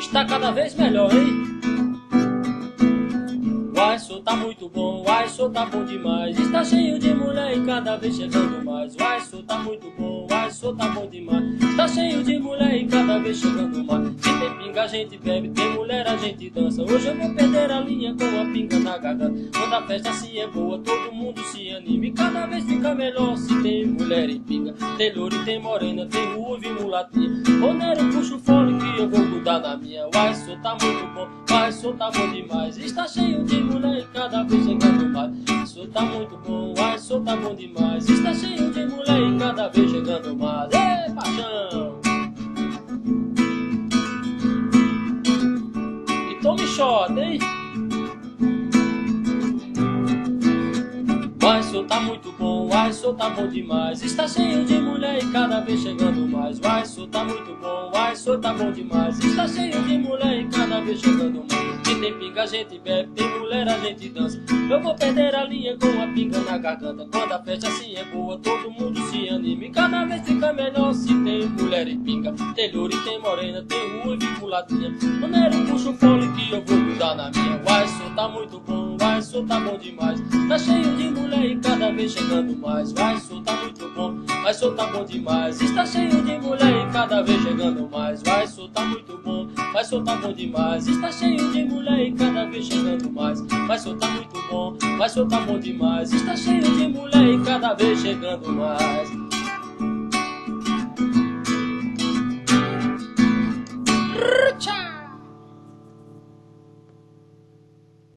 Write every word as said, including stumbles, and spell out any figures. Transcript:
está cada vez melhor, hein? O iSoul tá muito bom, o iSoul tá bom demais. Está cheio de mulher e cada vez chegando mais. O iSoul tá muito bom, o iSoul tá bom demais. Está cheio de mulher e cada vez chegando mais. Se tem pinga a gente bebe, tem mulher a gente dança. Hoje eu vou perder a linha com a pinga na garganta. Quando a festa se é boa, todo mundo se anima e cada vez fica melhor se tem mulher e pinga. Tem louro e tem morena, tem ruiva e mulatinha. Ô Nero, puxa o fone que eu vou mudar na minha. O iSoul tá muito bom, o iSoul tá bom demais. Está cheio de mulher e cada vez chegando mais. O iSoul tá muito bom, o iSoul tá bom demais. Está cheio de mulher e cada vez chegando mais. Ê, paixão! E tome shot, hein? O iSoul tá muito bom, o iSoul tá bom demais. Está cheio de mulher e cada vez chegando mais. O iSoul tá muito bom, o iSoul tá bom demais. Está cheio de mulher e cada vez chegando mais. Se tem pinga a gente bebe, tem mulher a gente dança. Eu vou perder a linha com a pinga na garganta. Quando a festa assim é boa, todo mundo se anima e cada vez fica melhor se tem mulher e pinga. Tem louro e tem morena, tem ruiva e mulatinha. O Nero puxa o fone que eu vou mudar na minha. O iSoul tá muito bom, o iSoul tá bom demais. Tá cheio de mulher e cada vez chegando mais. O iSoul tá muito bom, o iSoul tá bom demais. Está cheio de mulher e cada vez chegando mais. O iSoul tá muito bom, o iSoul tá bom demais. Está cheio de mulher e cada vez chegando mais. O iSoul tá muito bom, o iSoul tá bom demais. Está cheio de mulher e cada vez chegando mais.